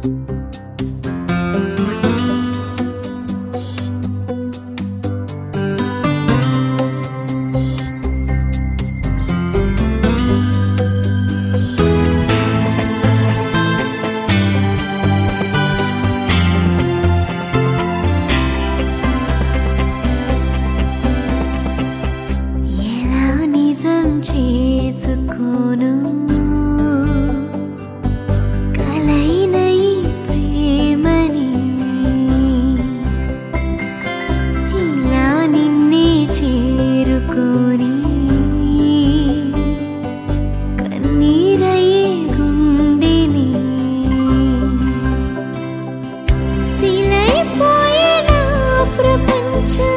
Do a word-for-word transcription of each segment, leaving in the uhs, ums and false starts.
చేసుకోను కలైన ఈ ప్రేమని ఇలా నిన్నే చేరుకొని కన్నీరయ్యే గుండెని సిలైపోయే నా ప్రపంచం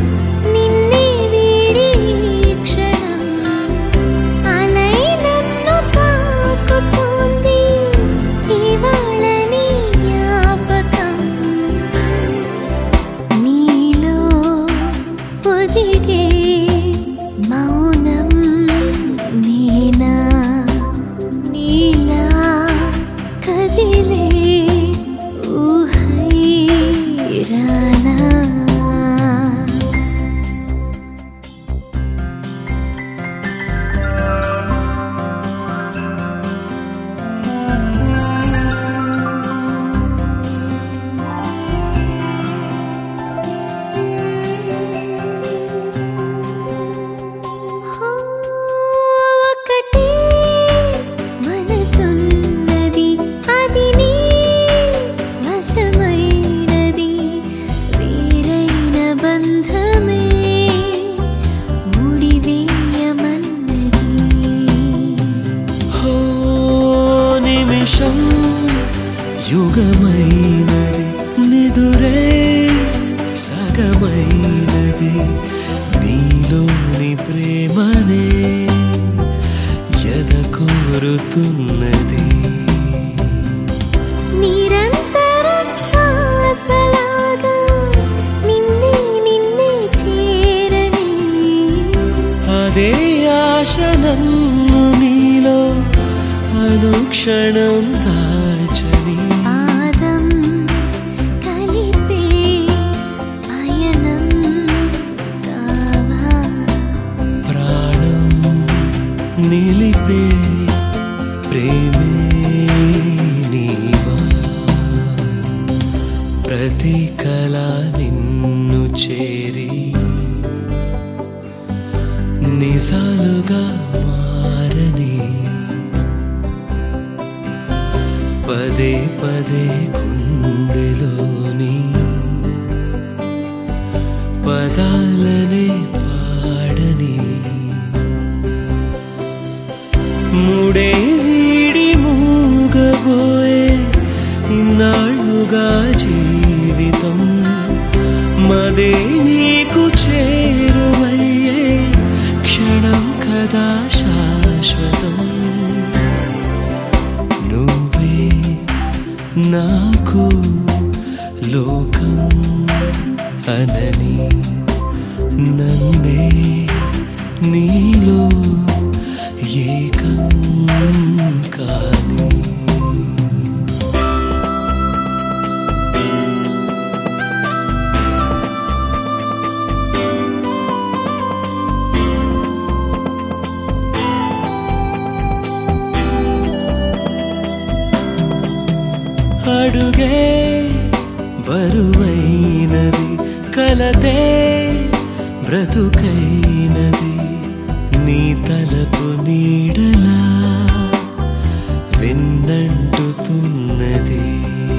మౌనం నేనా నీలా కదిలే ఊహై రానా యుగమైనది నిదురే సగమైనది నీలోని ప్రేమనే ఎద కోరుతున్నది నిరంతరం శ్వాసలాగా నిన్నే నిన్నే చేరని అదే ఆశ నన్ను నీలో అనుక్షణం దాచని పాదం కలిపే పయనం కావా ప్రాణం నిలిపే ప్రేమే నీవా ప్రతి కళ నిన్ను చేరి నిజాలుగా మారని పదే పదే గుండెలోని పదాలనే పాడని ముడే వీడి మూగబోయే ఇన్నాళ్ళుగా జీవితం మదే నీకు చేరువయ్యే క్షణం కదా శాశ్వతం నాకు లోకం అనని నన్నే నీలో ఏకం కాని అడుగే బరువైనది కలతే బ్రతుకైనది నీ తలపు నీడలా వెన్నంటుతున్నది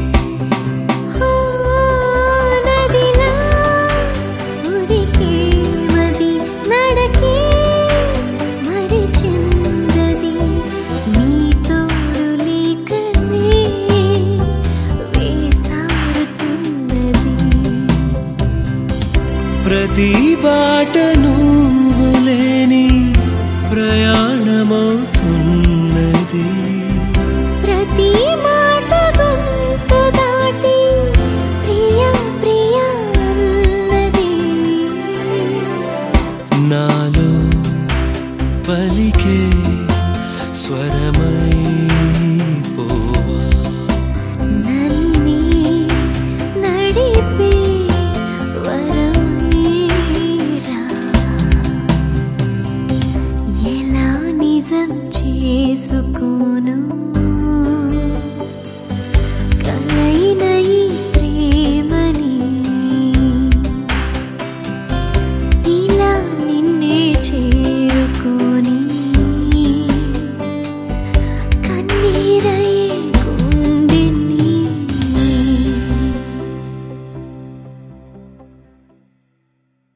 ప్రతి బాట నువ్వు లేని ప్రయాణమవుతున్నది ప్రతి మాట గొంతు దాటి ప్రియా ప్రియా అన్నది నాలో పలికే స్వరమై పోవా చేసుకోను